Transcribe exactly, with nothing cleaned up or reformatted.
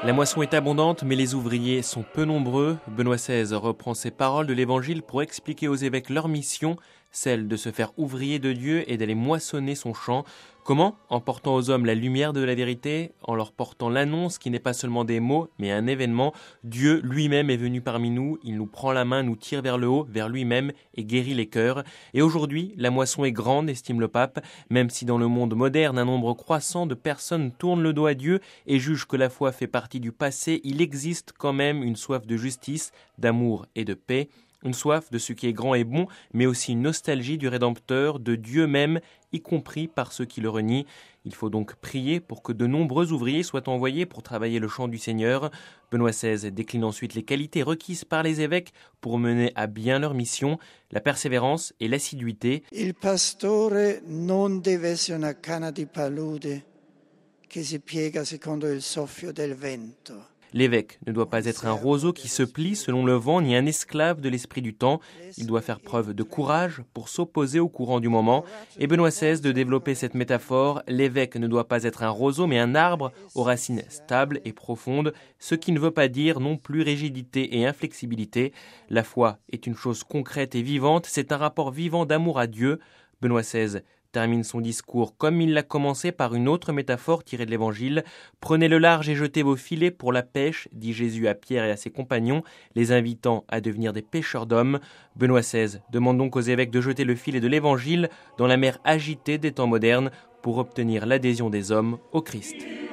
La moisson est abondante, mais les ouvriers sont peu nombreux. Benoît seize reprend ces paroles de l'Évangile pour expliquer aux évêques leur mission, celle de se faire ouvrier de Dieu et d'aller moissonner son champ. Comment ? En portant aux hommes la lumière de la vérité, en leur portant l'annonce qui n'est pas seulement des mots, mais un événement. Dieu lui-même est venu parmi nous, il nous prend la main, nous tire vers le haut, vers lui-même et guérit les cœurs. Et aujourd'hui, la moisson est grande, estime le pape, même si dans le monde moderne, un nombre croissant de personnes tournent le dos à Dieu et jugent que la foi fait partie du passé, il existe quand même une soif de justice, d'amour et de paix. Une soif de ce qui est grand et bon, mais aussi une nostalgie du Rédempteur, de Dieu même, y compris par ceux qui le renient. Il faut donc prier pour que de nombreux ouvriers soient envoyés pour travailler le champ du Seigneur. Benoît seize décline ensuite les qualités requises par les évêques pour mener à bien leur mission, la persévérance et l'assiduité. Il pastore non deve essere una canna di palude che si piega secondo il soffio del vento. L'évêque ne doit pas être un roseau qui se plie selon le vent, ni un esclave de l'esprit du temps. Il doit faire preuve de courage pour s'opposer au courant du moment. Et Benoît seize de développer cette métaphore, l'évêque ne doit pas être un roseau, mais un arbre aux racines stables et profondes, ce qui ne veut pas dire non plus rigidité et inflexibilité. La foi est une chose concrète et vivante, c'est un rapport vivant d'amour à Dieu. Benoît seize termine son discours comme il l'a commencé par une autre métaphore tirée de l'Évangile. « Prenez le large et jetez vos filets pour la pêche », dit Jésus à Pierre et à ses compagnons, les invitant à devenir des pêcheurs d'hommes. Benoît seize demande donc aux évêques de jeter le filet de l'Évangile dans la mer agitée des temps modernes pour obtenir l'adhésion des hommes au Christ.